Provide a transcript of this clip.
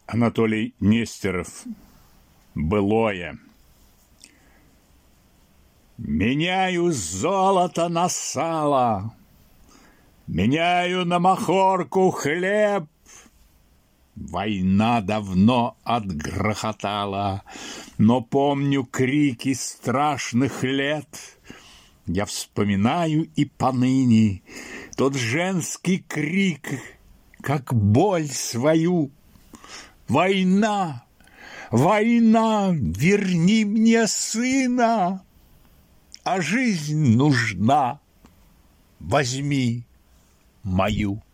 Анатолий Нестеров. Былое. Меняю золото на сало, меняю на махорку хлеб. Война давно отгрохотала, но помню крики страшных лет. Я вспоминаю и поныне тот женский крик, как боль свою. Война, война, верни мне сына, а жизнь нужна, возьми мою.